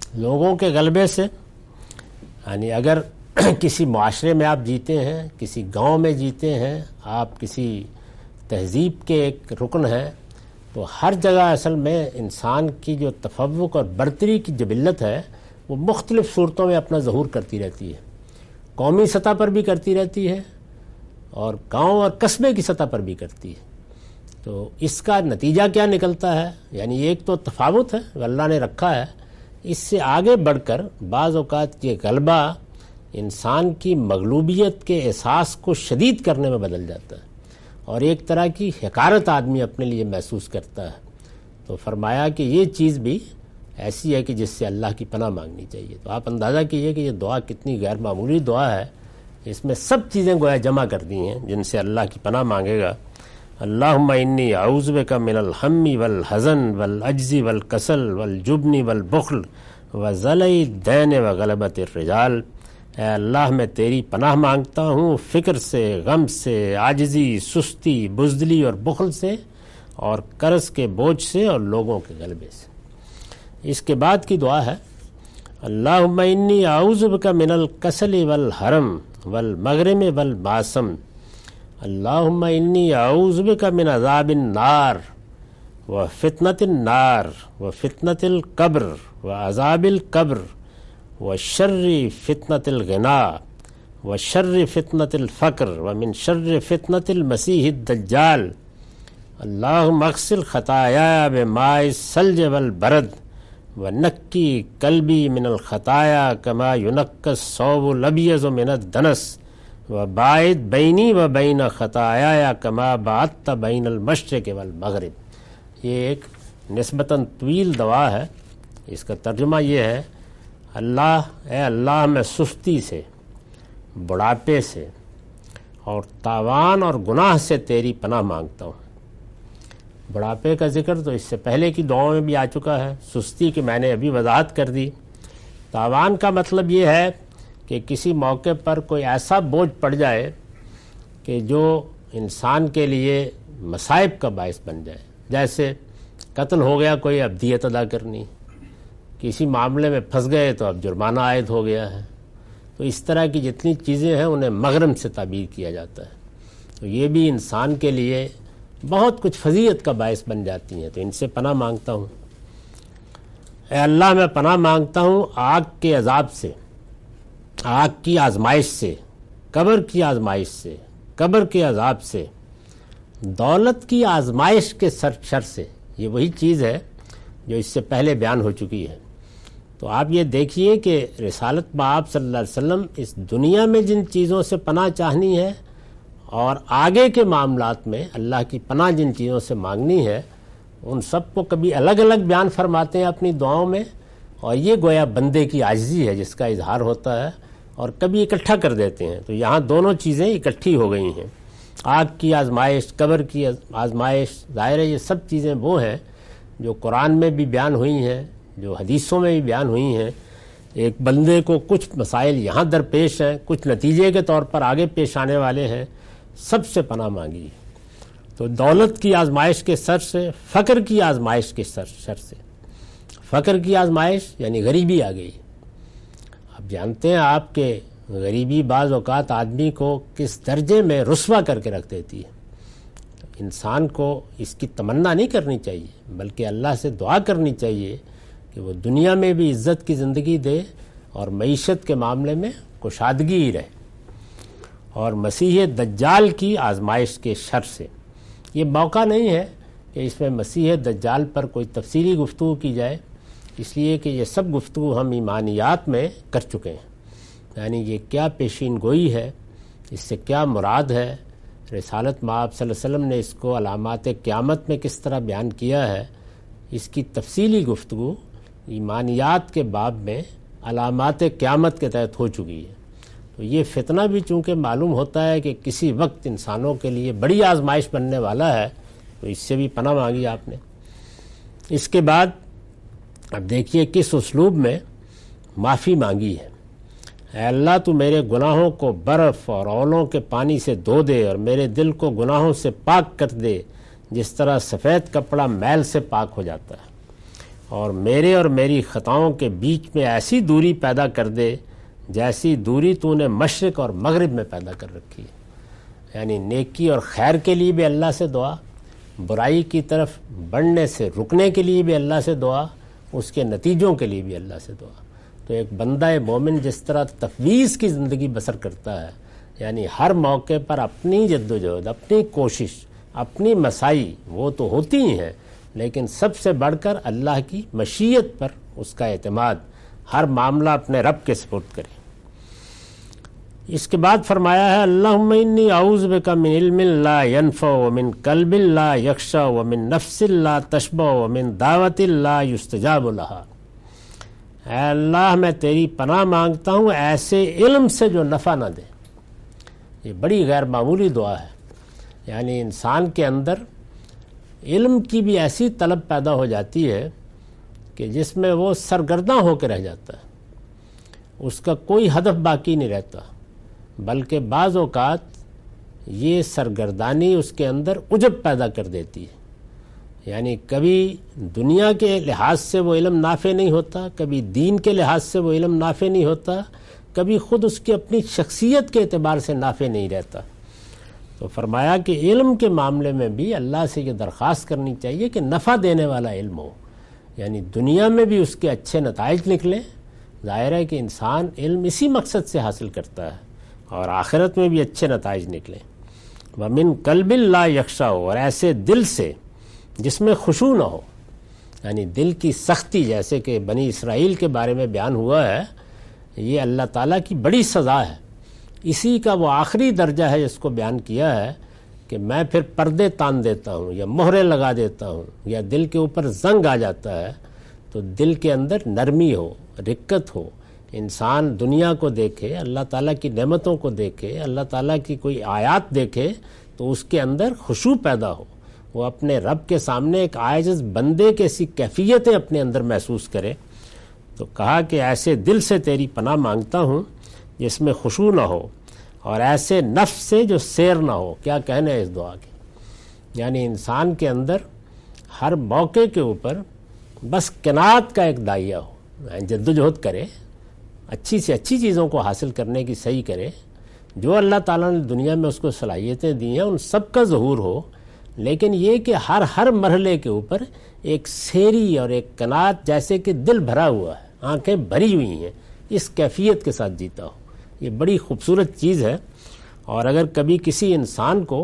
لوگوں کے غلبے سے، یعنی اگر کسی معاشرے میں آپ جیتے ہیں، کسی گاؤں میں جیتے ہیں، آپ کسی تہذیب کے ایک رکن ہیں، تو ہر جگہ اصل میں انسان کی جو تفوق اور برتری کی جبلت ہے وہ مختلف صورتوں میں اپنا ظہور کرتی رہتی ہے، قومی سطح پر بھی کرتی رہتی ہے اور گاؤں اور قصبے کی سطح پر بھی کرتی ہے۔ تو اس کا نتیجہ کیا نکلتا ہے؟ یعنی ایک تو تفاوت ہے اللہ نے رکھا ہے، اس سے آگے بڑھ کر بعض اوقات یہ غلبہ انسان کی مغلوبیت کے احساس کو شدید کرنے میں بدل جاتا ہے اور ایک طرح کی حقارت آدمی اپنے لیے محسوس کرتا ہے۔ تو فرمایا کہ یہ چیز بھی ایسی ہے کہ جس سے اللہ کی پناہ مانگنی چاہیے۔ تو آپ اندازہ کیجئے کہ یہ دعا کتنی غیر معمولی دعا ہے، اس میں سب چیزیں گویا جمع کر دی ہیں جن سے اللہ کی پناہ مانگے گا۔ اللہم انی اعوذ بک من الہم والحزن والعجز والکسل والجبن والبخل وذلع الدین وغلبۃ الرجال۔ اے اللہ میں تیری پناہ مانگتا ہوں فکر سے، غم سے، عاجزی، سستی، بزدلی اور بخل سے، اور قرض کے بوجھ سے اور لوگوں کے غلبے سے۔ اس کے بعد کی دعا ہے اللہم انی اعوذ بک من الکسل والحرم والمغرم والباسم۔ اللہم انی اعوذ بک من عذاب النار وفتنة النار وفتنة القبر وعذاب القبر وشر فتنة الغنا وشر فتنة الفقر ومن شر فتنة المسیح الدجال۔ اللہم اغسل خطایا بماء الثلج والبرد ونقی قلبی من الخطایا کما ینقی الثوب الابیض من الدنس وباعد بینی و بین خطایا کما باعدت بین المشرق والمغرب۔ یہ ایک نسبتاً طویل دعا ہے، اس کا ترجمہ یہ ہے اے اللہ میں سستی سے، بڑھاپے سے اور تاوان اور گناہ سے تیری پناہ مانگتا ہوں۔ بڑھاپے کا ذکر تو اس سے پہلے کی دعاؤں میں بھی آ چکا ہے، سستی کی میں نے ابھی وضاحت کر دی۔ تاوان کا مطلب یہ ہے کہ کسی موقع پر کوئی ایسا بوجھ پڑ جائے کہ جو انسان کے لیے مصائب کا باعث بن جائے، جیسے قتل ہو گیا، کوئی اب دیت ادا کرنی، کسی معاملے میں پھنس گئے تو اب جرمانہ عائد ہو گیا ہے۔ تو اس طرح کی جتنی چیزیں ہیں انہیں مغرم سے تعبیر کیا جاتا ہے، تو یہ بھی انسان کے لیے بہت کچھ فضیحت کا باعث بن جاتی ہیں، تو ان سے پناہ مانگتا ہوں۔ اے اللہ میں پناہ مانگتا ہوں آگ کے عذاب سے، آگ کی آزمائش سے، قبر کی آزمائش سے، قبر کے عذاب سے، دولت کی آزمائش کے شر سے۔ یہ وہی چیز ہے جو اس سے پہلے بیان ہو چکی ہے۔ تو آپ یہ دیکھیے کہ رسالت مآب صلی اللہ علیہ وسلم اس دنیا میں جن چیزوں سے پناہ چاہنی ہے اور آگے کے معاملات میں اللہ کی پناہ جن چیزوں سے مانگنی ہے، ان سب کو کبھی الگ الگ بیان فرماتے ہیں اپنی دعاؤں میں، اور یہ گویا بندے کی عاجزی ہے جس کا اظہار ہوتا ہے، اور کبھی اکٹھا کر دیتے ہیں۔ تو یہاں دونوں چیزیں اکٹھی ہو گئی ہیں، آگ کی آزمائش، قبر کی آزمائش۔ ظاہر ہے یہ سب چیزیں وہ ہیں جو قرآن میں بھی بیان ہوئی ہیں، جو حدیثوں میں بھی بیان ہوئی ہیں۔ ایک بندے کو کچھ مسائل یہاں درپیش ہیں، کچھ نتیجے کے طور پر آگے پیش آنے والے ہیں، سب سے پناہ مانگی۔ تو دولت کی آزمائش کے سر سے، فقر کی آزمائش کے سر سے۔ فقر کی آزمائش یعنی غریبی آ گئی۔ اب جانتے ہیں آپ کہ غریبی بعض اوقات آدمی کو کس درجے میں رسوا کر کے رکھ دیتی ہے۔ انسان کو اس کی تمنا نہیں کرنی چاہیے، بلکہ اللہ سے دعا کرنی چاہیے کہ وہ دنیا میں بھی عزت کی زندگی دے اور معیشت کے معاملے میں کشادگی ہی رہے۔ اور مسیح دجال کی آزمائش کے شر سے، یہ موقع نہیں ہے کہ اس میں مسیح دجال پر کوئی تفصیلی گفتگو کی جائے، اس لیے کہ یہ سب گفتگو ہم ایمانیات میں کر چکے ہیں، یعنی یہ کیا پیشین گوئی ہے، اس سے کیا مراد ہے، رسالت مآب صلی اللہ علیہ وسلم نے اس کو علامات قیامت میں کس طرح بیان کیا ہے، اس کی تفصیلی گفتگو ایمانیات کے باب میں علامات قیامت کے تحت ہو چکی ہے۔ تو یہ فتنہ بھی چونکہ معلوم ہوتا ہے کہ کسی وقت انسانوں کے لیے بڑی آزمائش بننے والا ہے، تو اس سے بھی پناہ مانگی آپ نے۔ اس کے بعد اب دیکھیے کس اسلوب میں معافی مانگی ہے۔ اے اللہ تو میرے گناہوں کو برف اور اولوں کے پانی سے دھو دے اور میرے دل کو گناہوں سے پاک کر دے، جس طرح سفید کپڑا میل سے پاک ہو جاتا ہے، اور میرے اور میری خطاؤں کے بیچ میں ایسی دوری پیدا کر دے جیسی دوری تو نے مشرق اور مغرب میں پیدا کر رکھی ہے۔ یعنی نیکی اور خیر کے لیے بھی اللہ سے دعا، برائی کی طرف بڑھنے سے رکنے کے لیے بھی اللہ سے دعا، اس کے نتیجوں کے لیے بھی اللہ سے دعا۔ تو ایک بندہ مومن جس طرح تفویض کی زندگی بسر کرتا ہے، یعنی ہر موقع پر اپنی جد و جہد، اپنی کوشش، اپنی مساعی وہ تو ہوتی ہی ہیں، لیکن سب سے بڑھ کر اللہ کی مشیت پر اس کا اعتماد، ہر معاملہ اپنے رب کے سپرد کرے۔ اس کے بعد فرمایا ہے اللہم انی اعوذ بک من علم لا ینفع ومن قلب لا یخشع ومن نفس لا تشبع ومن دعوت لا یستجاب لہا۔ اے اللہ میں تیری پناہ مانگتا ہوں ایسے علم سے جو نفع نہ دے۔ یہ بڑی غیر معمولی دعا ہے، یعنی انسان کے اندر علم کی بھی ایسی طلب پیدا ہو جاتی ہے کہ جس میں وہ سرگرداں ہو کے رہ جاتا ہے، اس کا کوئی ہدف باقی نہیں رہتا، بلکہ بعض اوقات یہ سرگردانی اس کے اندر عجب پیدا کر دیتی ہے۔ یعنی کبھی دنیا کے لحاظ سے وہ علم نافع نہیں ہوتا، کبھی دین کے لحاظ سے وہ علم نافع نہیں ہوتا، کبھی خود اس کی اپنی شخصیت کے اعتبار سے نافع نہیں رہتا۔ تو فرمایا کہ علم کے معاملے میں بھی اللہ سے یہ درخواست کرنی چاہیے کہ نفع دینے والا علم ہو، یعنی دنیا میں بھی اس کے اچھے نتائج نکلیں۔ ظاہر ہے کہ انسان علم اسی مقصد سے حاصل کرتا ہے، اور آخرت میں بھی اچھے نتائج نکلیں۔ وَمِن قَلْبٍ لَا يَخْشَعُ، اور ایسے دل سے جس میں خشوع نہ ہو، یعنی دل کی سختی، جیسے کہ بنی اسرائیل کے بارے میں بیان ہوا ہے، یہ اللہ تعالیٰ کی بڑی سزا ہے۔ اسی کا وہ آخری درجہ ہے جس کو بیان کیا ہے کہ میں پھر پردے تان دیتا ہوں یا مہرے لگا دیتا ہوں یا دل کے اوپر زنگ آ جاتا ہے، تو دل کے اندر نرمی ہو، رقت ہو، انسان دنیا کو دیکھے، اللہ تعالیٰ کی نعمتوں کو دیکھے، اللہ تعالیٰ کی کوئی آیات دیکھے تو اس کے اندر خشوع پیدا ہو، وہ اپنے رب کے سامنے ایک عاجز بندے کی ایسی کیفیتیں اپنے اندر محسوس کرے۔ تو کہا کہ ایسے دل سے تیری پناہ مانگتا ہوں جس میں خشوع نہ ہو، اور ایسے نفس سے جو سیر نہ ہو۔ کیا کہنا ہے اس دعا کی، یعنی انسان کے اندر ہر موقع کے اوپر بس قناعت کا ایک دائیا ہو، جد و جہد کرے، اچھی سے اچھی چیزوں کو حاصل کرنے کی صحیح کرے، جو اللہ تعالیٰ نے دنیا میں اس کو صلاحیتیں دی ہیں ان سب کا ظہور ہو، لیکن یہ کہ ہر مرحلے کے اوپر ایک سیری اور ایک قناعت، جیسے کہ دل بھرا ہوا ہے، آنکھیں بھری ہوئی ہیں، اس کیفیت کے ساتھ جیتا ہو۔ یہ بڑی خوبصورت چیز ہے، اور اگر کبھی کسی انسان کو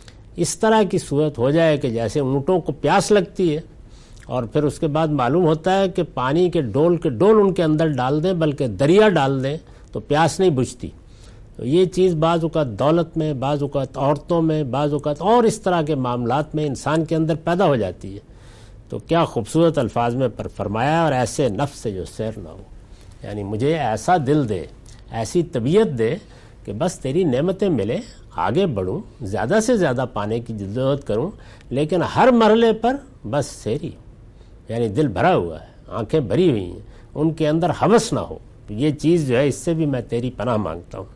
اس طرح کی صورت ہو جائے کہ جیسے اونٹوں کو پیاس لگتی ہے اور پھر اس کے بعد معلوم ہوتا ہے کہ پانی کے ڈول ان کے اندر ڈال دیں، بلکہ دریا ڈال دیں تو پیاس نہیں بجھتی، تو یہ چیز بعض اوقات دولت میں، بعض اوقات عورتوں میں، بعض اوقات اور اس طرح کے معاملات میں انسان کے اندر پیدا ہو جاتی ہے۔ تو کیا خوبصورت الفاظ میں فرمایا، اور ایسے نفس سے جو سیر نہ ہو، یعنی مجھے ایسا دل دے، ایسی طبیعت دے کہ بس تیری نعمتیں ملے، آگے بڑھوں، زیادہ سے زیادہ پانے کی جدوجہد کروں، لیکن ہر مرحلے پر بس سیری، یعنی دل بھرا ہوا ہے، آنکھیں بھری ہوئی ہیں، ان کے اندر ہوس نہ ہو۔ یہ چیز جو ہے اس سے بھی میں تیری پناہ مانگتا ہوں،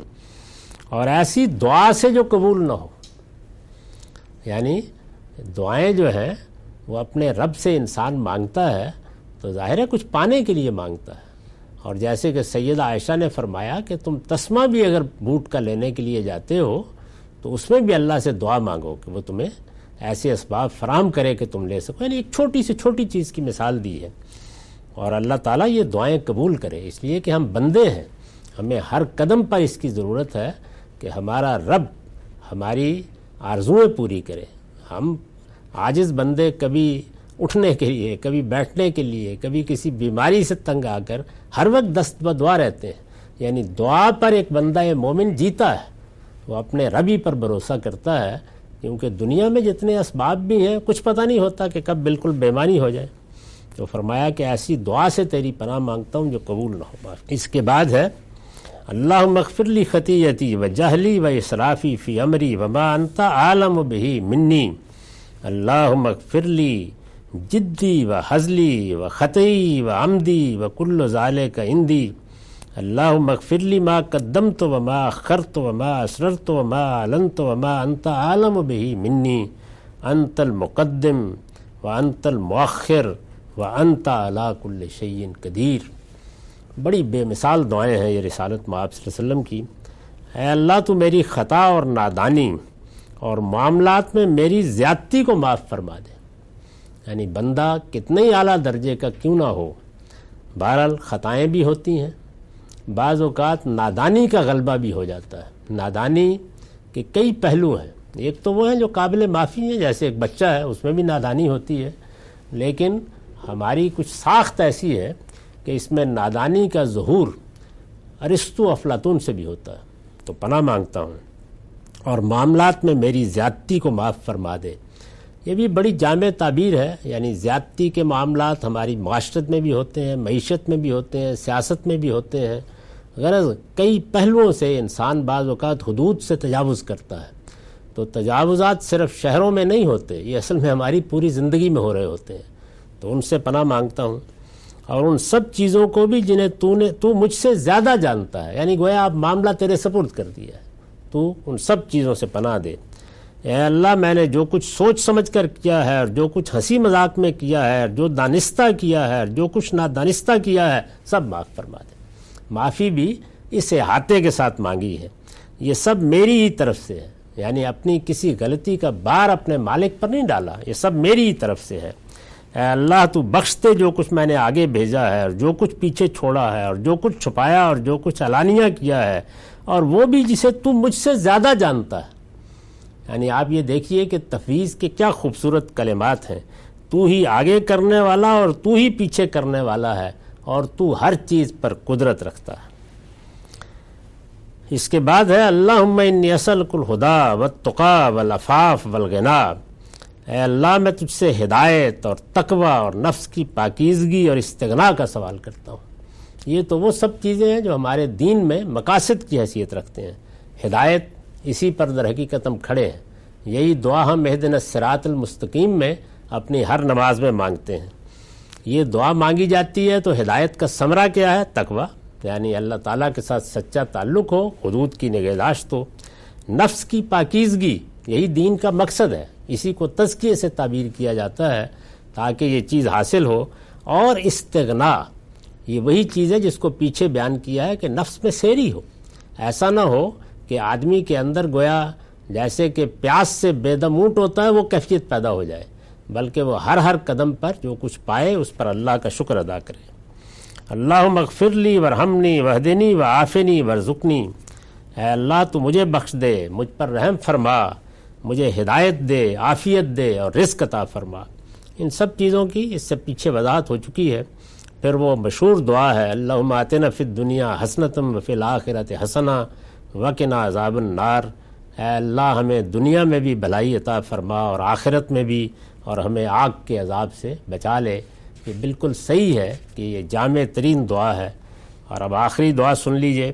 اور ایسی دعا سے جو قبول نہ ہو، یعنی دعائیں جو ہیں وہ اپنے رب سے انسان مانگتا ہے تو ظاہر ہے کچھ پانے کے لیے مانگتا ہے، اور جیسے کہ سیدہ عائشہ نے فرمایا کہ تم تسمہ بھی اگر بوٹ کا لینے کے لیے جاتے ہو تو اس میں بھی اللہ سے دعا مانگو کہ وہ تمہیں ایسے اسباب فراہم کرے کہ تم لے سکو، یعنی ایک چھوٹی سے چھوٹی چیز کی مثال دی ہے، اور اللہ تعالیٰ یہ دعائیں قبول کرے، اس لیے کہ ہم بندے ہیں، ہمیں ہر قدم پر اس کی ضرورت ہے کہ ہمارا رب ہماری آرزوئیں پوری کرے۔ ہم عاجز بندے کبھی اٹھنے کے لیے، کبھی بیٹھنے کے لیے، کبھی کسی بیماری سے تنگ آ کر ہر وقت دست بدعا رہتے ہیں، یعنی دعا پر ایک بندہ مومن جیتا ہے، وہ اپنے ربی پر بھروسہ کرتا ہے، کیونکہ دنیا میں جتنے اسباب بھی ہیں کچھ پتہ نہیں ہوتا کہ کب بالکل بیمانی ہو جائے۔ تو فرمایا کہ ایسی دعا سے تیری پناہ مانگتا ہوں جو قبول نہ ہو۔ اس کے بعد ہے اللہم اغفر لی خطیئتی و جہلی و اسرافی فی امری وما انت عالم بہ منی، اللہم اغفر لی جدی و حزلی و خطئی و عمدی و کل ذالک عندی، اللہم اغفر لی ما قدمت وما اخرت وما اسررت وما اعلنت وما انت عالم بہ منی، انت المقدم وانت المؤخر وَأَنْتَ عَلَىٰ كُلِّ شَيْءٍ قدیر۔ بڑی بے مثال دعائیں ہیں یہ رسالت مآب صلی اللہ علیہ وسلم کی۔ اے اللہ تو میری خطا اور نادانی اور معاملات میں میری زیادتی کو معاف فرما دے۔ یعنی بندہ کتنے ہی اعلیٰ درجے کا کیوں نہ ہو، بہرحال خطائیں بھی ہوتی ہیں، بعض اوقات نادانی کا غلبہ بھی ہو جاتا ہے۔ نادانی کے کئی پہلو ہیں، ایک تو وہ ہیں جو قابل معافی ہیں، جیسے ایک بچہ ہے اس میں بھی نادانی ہوتی ہے، لیکن ہماری کچھ ساخت ایسی ہے کہ اس میں نادانی کا ظہور ارسطو افلاطون سے بھی ہوتا ہے۔ تو پناہ مانگتا ہوں اور معاملات میں میری زیادتی کو معاف فرما دے۔ یہ بھی بڑی جامع تعبیر ہے، یعنی زیادتی کے معاملات ہماری معاشرت میں بھی ہوتے ہیں، معیشت میں بھی ہوتے ہیں، سیاست میں بھی ہوتے ہیں۔ غرض کئی پہلوؤں سے انسان بعض اوقات حدود سے تجاوز کرتا ہے۔ تو تجاوزات صرف شہروں میں نہیں ہوتے، یہ اصل میں ہماری پوری زندگی میں ہو رہے ہوتے ہیں۔ تو ان سے پناہ مانگتا ہوں، اور ان سب چیزوں کو بھی جنہیں تو مجھ سے زیادہ جانتا ہے، یعنی گویا اب معاملہ تیرے سپرد کر دیا ہے، تو ان سب چیزوں سے پناہ دے۔ اے اللہ میں نے جو کچھ سوچ سمجھ کر کیا ہے اور جو کچھ ہنسی مذاق میں کیا ہے اور جو دانستہ کیا ہے اور جو کچھ نادانستہ کیا ہے سب معاف فرما دے۔ معافی بھی اس احاطے کے ساتھ مانگی ہے، یہ سب میری ہی طرف سے ہے، یعنی اپنی کسی غلطی کا بار اپنے مالک پر نہیں ڈالا، یہ سب میری ہی طرف سے ہے۔ اے اللہ تو بخش دے جو کچھ میں نے آگے بھیجا ہے اور جو کچھ پیچھے چھوڑا ہے اور جو کچھ چھپایا اور جو کچھ علانیہ کیا ہے، اور وہ بھی جسے تو مجھ سے زیادہ جانتا ہے۔ یعنی آپ یہ دیکھیے کہ تفویض کے کیا خوبصورت کلمات ہیں۔ تو ہی آگے کرنے والا اور تو ہی پیچھے کرنے والا ہے، اور تو ہر چیز پر قدرت رکھتا ہے۔ اس کے بعد ہے اللہم انی اسألک الہدی والتقی والعفاف والغنی۔ اے اللہ میں تجھ سے ہدایت اور تقوی اور نفس کی پاکیزگی اور استغنا کا سوال کرتا ہوں۔ یہ تو وہ سب چیزیں ہیں جو ہمارے دین میں مقاصد کی حیثیت رکھتے ہیں۔ ہدایت، اسی پر در حقیقت ہم کھڑے ہیں، یہی دعا ہم اہدنا الصراط المستقیم میں اپنی ہر نماز میں مانگتے ہیں۔ یہ دعا مانگی جاتی ہے تو ہدایت کا ثمرہ کیا ہے؟ تقوی، یعنی اللہ تعالیٰ کے ساتھ سچا تعلق ہو، حدود کی نگہداشت ہو۔ نفس کی پاکیزگی، یہی دین کا مقصد ہے، اسی کو تزکیے سے تعبیر کیا جاتا ہے تاکہ یہ چیز حاصل ہو۔ اور استغنا، یہ وہی چیز ہے جس کو پیچھے بیان کیا ہے کہ نفس میں سیری ہو، ایسا نہ ہو کہ آدمی کے اندر گویا جیسے کہ پیاس سے بے دم اونٹ ہوتا ہے وہ کیفیت پیدا ہو جائے، بلکہ وہ ہر قدم پر جو کچھ پائے اس پر اللہ کا شکر ادا کرے۔ اللہم اغفر لی ورحمنی وہدنی وعافنی ورزقنی۔ اے اللہ تو مجھے بخش دے، مجھ پر رحم فرما، مجھے ہدایت دے، عافیت دے اور رزق عطا فرما۔ ان سب چیزوں کی اس سے پیچھے وضاحت ہو چکی ہے۔ پھر وہ مشہور دعا ہے اللہم آتنا فی الدنیا حسنۃ وفی الآخرۃ حسنہ وقنا عذاب النار۔ اے اللہ ہمیں دنیا میں بھی بھلائی عطا فرما اور آخرت میں بھی، اور ہمیں آگ کے عذاب سے بچا لے۔ یہ بالکل صحیح ہے کہ یہ جامع ترین دعا ہے۔ اور اب آخری دعا سن لیجئے،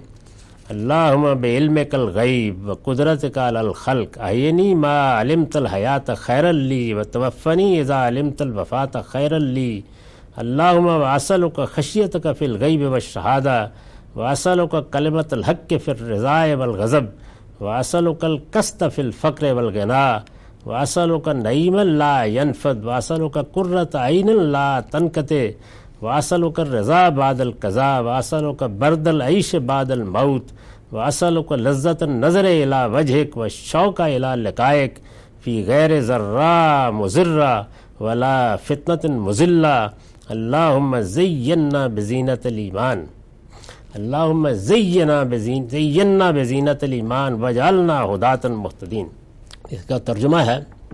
اللہم بعلمک الغیب وقدرتک علی الخلق احینی ما علمت الحیات خیرا لی وتوفنی اذا علمت الوفاۃ خیرا لی۔ اللہم واسألک خشیتک فی الغیب والشہادہ واسألک کلمۃ الحق فی الرضا والغضب واسألک القسط فی الفقر والغنا واسألک نعیما لا ینفد واسألک قرۃ عین لا تنقطع واسألک الرضا بعد القضاء واسألک برد العیش بعد الموت واسألک لذۃ النظر الی وجہک والشوق الی لقائک فی غیر ضراء مضرہ ولا فتنۃ مضلہ۔ اللہم زینا بزینۃ الایمان، اللہم زینا بزینۃ الایمان وجعلنا ہداۃ مہتدین۔ اس کا ترجمہ ہے،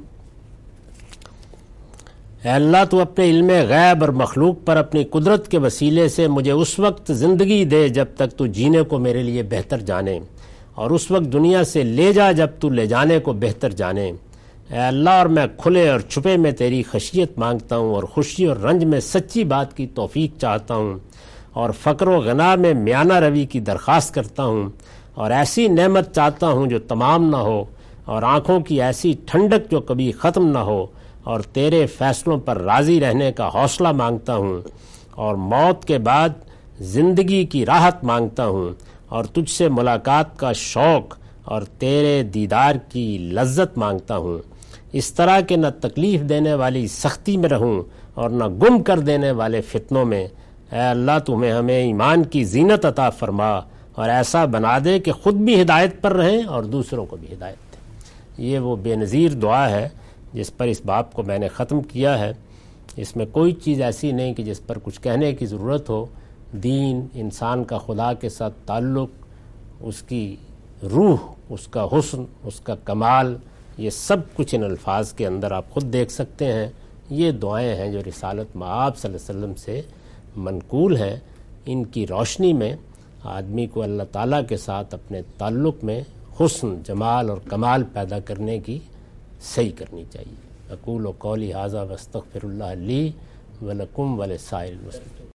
اے اللہ تو اپنے علم غیب اور مخلوق پر اپنی قدرت کے وسیلے سے مجھے اس وقت زندگی دے جب تک تو جینے کو میرے لیے بہتر جانے، اور اس وقت دنیا سے لے جا جب تو لے جانے کو بہتر جانے۔ اے اللہ اور میں کھلے اور چھپے میں تیری خشیت مانگتا ہوں، اور خوشی اور رنج میں سچی بات کی توفیق چاہتا ہوں، اور فقر و غنا میں میانہ روی کی درخواست کرتا ہوں، اور ایسی نعمت چاہتا ہوں جو تمام نہ ہو، اور آنکھوں کی ایسی ٹھنڈک جو کبھی ختم نہ ہو، اور تیرے فیصلوں پر راضی رہنے کا حوصلہ مانگتا ہوں، اور موت کے بعد زندگی کی راحت مانگتا ہوں، اور تجھ سے ملاقات کا شوق اور تیرے دیدار کی لذت مانگتا ہوں، اس طرح کہ نہ تکلیف دینے والی سختی میں رہوں اور نہ گم کر دینے والے فتنوں میں۔ اے اللہ تمہیں ہمیں ایمان کی زینت عطا فرما اور ایسا بنا دے کہ خود بھی ہدایت پر رہیں اور دوسروں کو بھی ہدایت دیں۔ یہ وہ بے نظیر دعا ہے جس پر اس باب کو میں نے ختم کیا ہے۔ اس میں کوئی چیز ایسی نہیں کہ جس پر کچھ کہنے کی ضرورت ہو۔ دین، انسان کا خدا کے ساتھ تعلق، اس کی روح، اس کا حسن، اس کا کمال، یہ سب کچھ ان الفاظ کے اندر آپ خود دیکھ سکتے ہیں۔ یہ دعائیں ہیں جو رسالت مآب صلی اللہ علیہ وسلم سے منقول ہیں۔ ان کی روشنی میں آدمی کو اللہ تعالیٰ کے ساتھ اپنے تعلق میں حسن، جمال اور کمال پیدا کرنے کی صحیح کرنی چاہیے۔ اقول قولی ھذا واستغفر اللہ لی ولکم ولسائر المسلمین۔